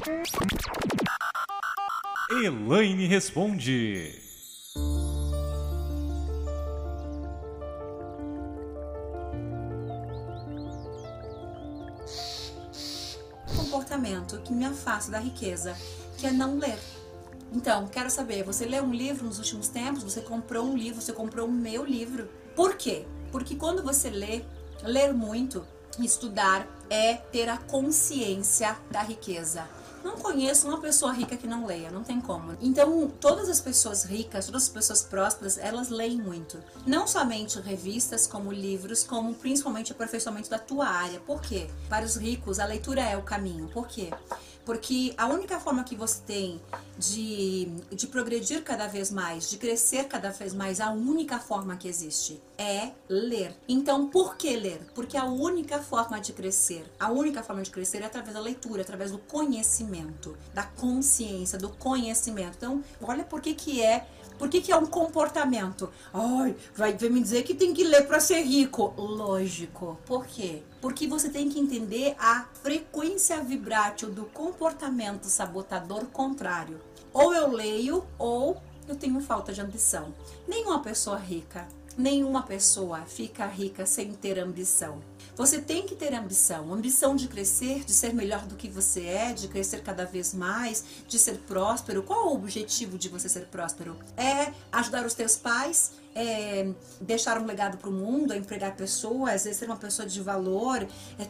Elaine responde. Comportamento que me afasta da riqueza, que é não ler. Então, quero saber, você leu um livro nos últimos tempos? Você comprou um livro? Você comprou o meu livro? Por quê? Porque quando você lê, ler muito, estudar, é ter a consciência da riqueza. Não conheço uma pessoa rica que não leia, não tem como. Então, todas as pessoas ricas, todas as pessoas prósperas, elas leem muito. Não somente revistas, como livros, como principalmente o aperfeiçoamento da tua área. Por quê? Para os ricos, a leitura é o caminho. Por quê? Porque a única forma que você tem de progredir cada vez mais, de crescer cada vez mais, a única forma que existe é ler. Então, por que ler? Porque a única forma de crescer é através da leitura, através do conhecimento, da consciência, do conhecimento. Então, olha por que é um comportamento. Ai, vai me dizer que tem que ler para ser rico. Lógico. Por quê? Porque você tem que entender a frequência vibrátil do comportamento sabotador contrário. Ou eu leio, ou eu tenho falta de ambição. Nenhuma pessoa fica rica sem ter ambição. Você tem que ter ambição de crescer, de ser melhor do que você é, de crescer cada vez mais, de ser próspero. Qual é o objetivo de você ser próspero? É ajudar os teus pais, é deixar um legado para o mundo, é empregar pessoas, é ser uma pessoa de valor,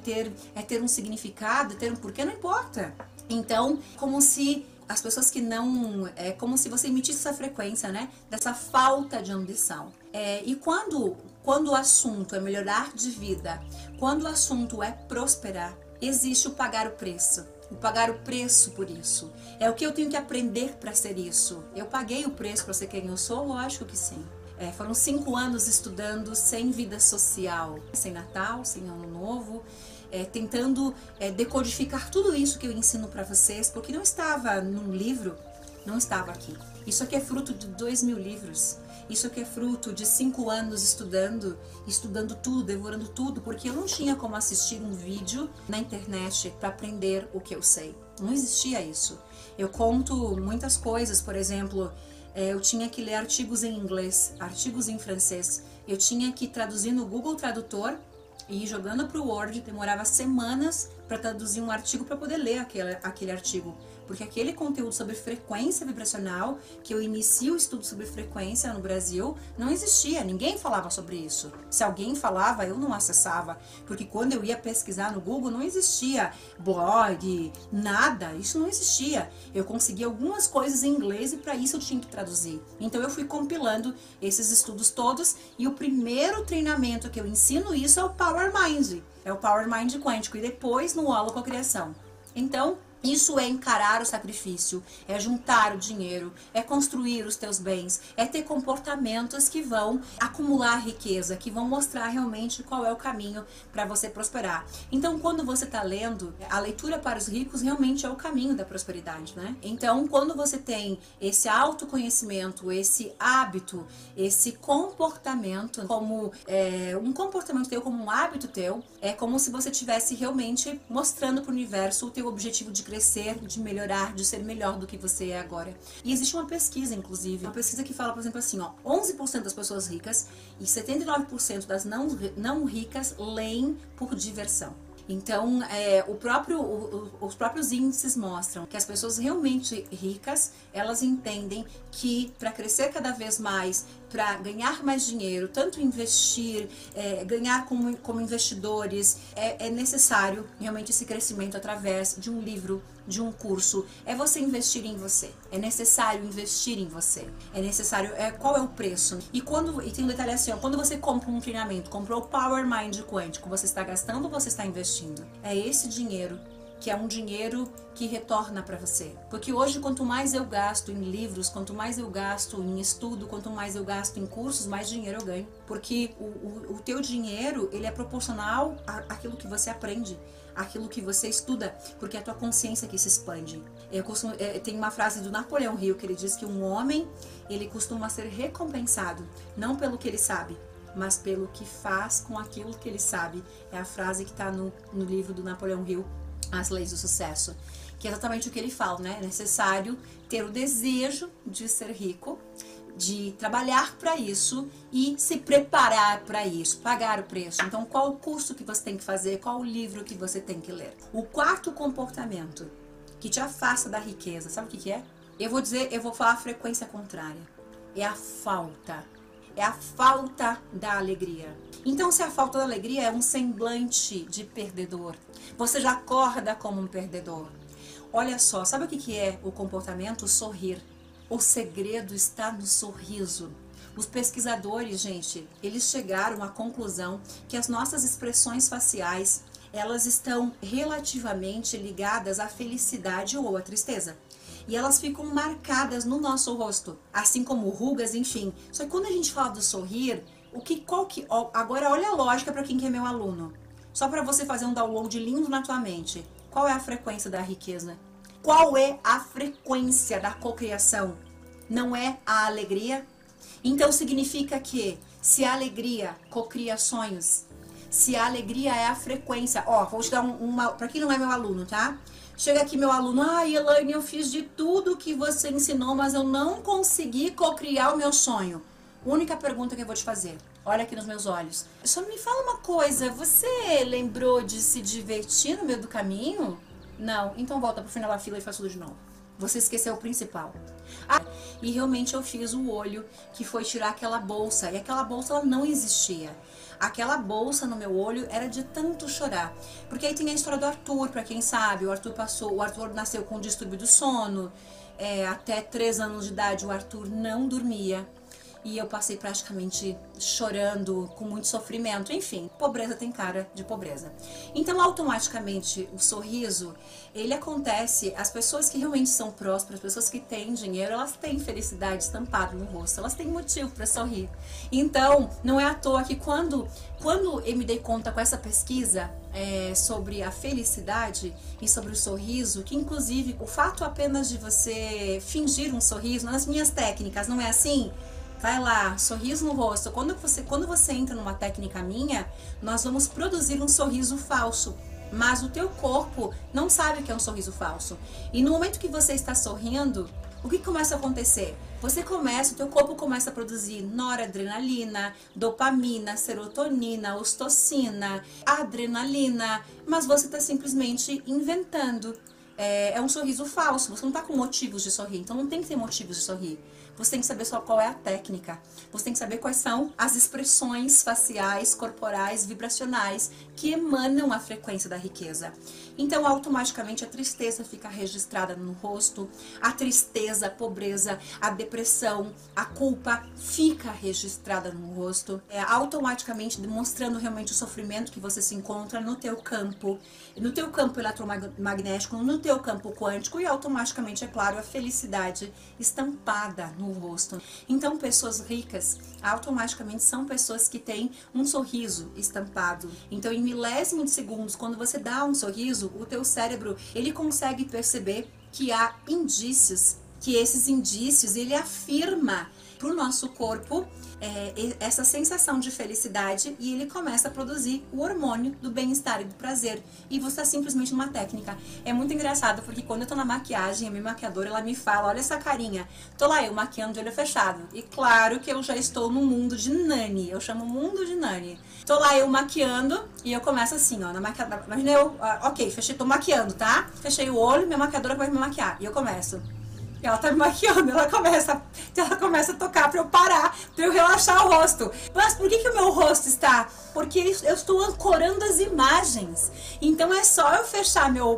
é ter um significado, é ter um porquê, não importa. Então, como se as pessoas que não... É como se você emitisse essa frequência, né? Dessa falta de ambição. E quando o assunto é melhorar de vida, quando o assunto é prosperar, existe o pagar o preço. O pagar o preço por isso. É o que eu tenho que aprender para ser isso. Eu paguei o preço para ser quem eu sou? Lógico que sim. Foram 5 anos estudando sem vida social, sem Natal, sem Ano Novo, tentando decodificar tudo isso que eu ensino para vocês, porque não estava num livro, não estava aqui. Isso aqui é fruto de 2.000 livros. Isso aqui é fruto de 5 anos estudando tudo, devorando tudo, porque eu não tinha como assistir um vídeo na internet para aprender o que eu sei. Não existia isso. Eu conto muitas coisas, por exemplo, eu tinha que ler artigos em inglês, artigos em francês. Eu tinha que traduzir no Google Tradutor e ir jogando para o Word, demorava semanas para traduzir um artigo para poder ler aquele artigo. Porque aquele conteúdo sobre frequência vibracional, que eu inicio o estudo sobre frequência no Brasil, não existia, ninguém falava sobre isso. Se alguém falava, eu não acessava, porque quando eu ia pesquisar no Google, não existia blog, nada, isso não existia. Eu conseguia algumas coisas em inglês e para isso eu tinha que traduzir. Então eu fui compilando esses estudos todos e o primeiro treinamento que eu ensino isso é o Power Mind, é o Power Mind quântico e depois no Holococriação. Então, isso é encarar o sacrifício, é juntar o dinheiro, é construir os teus bens, é ter comportamentos que vão acumular riqueza, que vão mostrar realmente qual é o caminho para você prosperar. Então, quando você está lendo, a leitura para os ricos realmente é o caminho da prosperidade, né? Então, quando você tem esse autoconhecimento, esse hábito, esse comportamento, como um comportamento teu, como um hábito teu, é como se você estivesse realmente mostrando para o universo o teu objetivo de crescer, de melhorar, de ser melhor do que você é agora. E existe uma pesquisa, inclusive, uma pesquisa que fala, por exemplo, assim, 11% das pessoas ricas e 79% das não ricas leem por diversão. Então, os próprios índices mostram que as pessoas realmente ricas, elas entendem que para crescer cada vez mais, para ganhar mais dinheiro, tanto investir, ganhar como investidores, é necessário realmente esse crescimento através de um livro, de um curso. É você investir em você. É necessário investir em você. É necessário. Qual é o preço? E tem um detalhe assim, quando você compra um treinamento, comprou o Power Mind Quântico, você está gastando ou você está investindo? É esse dinheiro que é um dinheiro que retorna para você. Porque hoje, quanto mais eu gasto em livros, quanto mais eu gasto em estudo, quanto mais eu gasto em cursos, mais dinheiro eu ganho. Porque o teu dinheiro, ele é proporcional àquilo que você aprende, àquilo que você estuda, porque é a tua consciência que se expande. Tem uma frase do Napoleão Hill que ele diz que um homem, ele costuma ser recompensado, não pelo que ele sabe, mas pelo que faz com aquilo que ele sabe. É a frase que está no livro do Napoleão Hill, As Leis do Sucesso. que é exatamente o que ele fala, né? É necessário ter o desejo de ser rico, de trabalhar para isso e se preparar para isso, pagar o preço. Então, qual o curso que você tem que fazer, qual o livro que você tem que ler. O quarto comportamento que te afasta da riqueza, sabe o que é? Eu vou falar a frequência contrária. É a falta. É a falta da alegria. Então, se a falta da alegria é um semblante de perdedor, você já acorda como um perdedor. Olha só, sabe o que é o comportamento? Sorrir. O segredo está no sorriso. Os pesquisadores, gente, eles chegaram à conclusão que as nossas expressões faciais, elas estão relativamente ligadas à felicidade ou à tristeza. E elas ficam marcadas no nosso rosto, assim como rugas, enfim. Só que quando a gente fala do sorrir, agora olha a lógica para quem que é meu aluno. Só para você fazer um download lindo na tua mente. Qual é a frequência da riqueza? Qual é a frequência da cocriação? Não é a alegria? Então significa que se a alegria cocria sonhos, se a alegria é a frequência, vou te dar para quem não é meu aluno, tá? Chega aqui meu aluno, Elaine, eu fiz de tudo que você ensinou, mas eu não consegui cocriar o meu sonho. Única pergunta que eu vou te fazer, olha aqui nos meus olhos. Só me fala uma coisa, você lembrou de se divertir no meio do caminho? Não, então volta pro final da fila e faz tudo de novo. Você esqueceu o principal. E realmente eu fiz o olho, que foi tirar aquela bolsa. E aquela bolsa, ela não existia. Aquela bolsa no meu olho era de tanto chorar. Porque aí tem a história do Arthur, pra quem sabe. O Arthur nasceu com distúrbio do sono. Até 3 anos de idade o Arthur não dormia. E eu passei praticamente chorando, com muito sofrimento. Enfim, pobreza tem cara de pobreza. Então, automaticamente, o sorriso, ele acontece, as pessoas que realmente são prósperas, as pessoas que têm dinheiro, elas têm felicidade estampada no rosto, elas têm motivo para sorrir. Então, não é à toa que quando eu me dei conta com essa pesquisa sobre a felicidade e sobre o sorriso, que inclusive o fato apenas de você fingir um sorriso, nas minhas técnicas, não é assim? Vai lá, sorriso no rosto. Quando você entra numa técnica minha, nós vamos produzir um sorriso falso. Mas o teu corpo não sabe que é um sorriso falso. E no momento que você está sorrindo, o que começa a acontecer? O teu corpo começa a produzir noradrenalina, dopamina, serotonina, ocitocina, adrenalina, mas você está simplesmente inventando. É um sorriso falso, você não está com motivos de sorrir, então não tem que ter motivos de sorrir. Você tem que saber só qual é a técnica, você tem que saber quais são as expressões faciais, corporais, vibracionais que emanam a frequência da riqueza. Então, automaticamente, a tristeza fica registrada no rosto, a tristeza, a pobreza, a depressão, a culpa fica registrada no rosto, automaticamente demonstrando realmente o sofrimento que você se encontra no teu campo eletromagnético, no teu campo quântico e automaticamente, é claro, a felicidade estampada no rosto. Então, pessoas ricas automaticamente são pessoas que têm um sorriso estampado. Então, em milésimo de segundos, quando você dá um sorriso, o teu cérebro, ele consegue perceber que há indícios, que esses indícios, ele afirma para o nosso corpo essa sensação de felicidade e ele começa a produzir o hormônio do bem-estar e do prazer. E você é simplesmente uma técnica. É muito engraçado porque quando eu tô na maquiagem, a minha maquiadora, ela me fala, olha essa carinha. Tô lá eu maquiando de olho fechado. E claro que eu já estou no mundo de Nani. Eu chamo mundo de Nani. Tô lá eu maquiando e eu começo assim, ó, na maquiadora. Imagina eu, ok, fechei, tô maquiando, tá? Fechei o olho, minha maquiadora vai me maquiar. E eu começo. Ela tá me maquiando, ela começa a tocar pra eu parar, pra eu relaxar o rosto. Mas por que o meu rosto está? Porque eu estou ancorando as imagens. Então é só eu fechar meu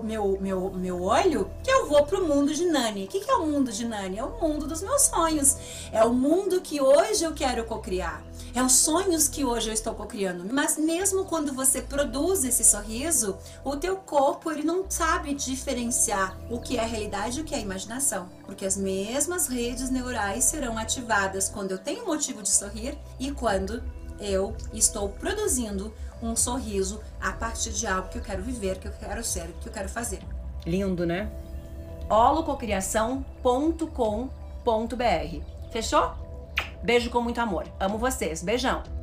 olho que eu vou pro mundo de Nani. O que é o mundo de Nani? É o mundo dos meus sonhos. É o mundo que hoje eu quero cocriar. É os sonhos que hoje eu estou cocriando. Mas mesmo quando você produz esse sorriso, o teu corpo ele não sabe diferenciar o que é realidade e o que é imaginação. Porque as mesmas redes neurais serão ativadas quando eu tenho motivo de sorrir e quando eu estou produzindo um sorriso a partir de algo que eu quero viver, que eu quero ser, que eu quero fazer. Lindo, né? holococriação.com.br. Fechou? Beijo com muito amor. Amo vocês. Beijão.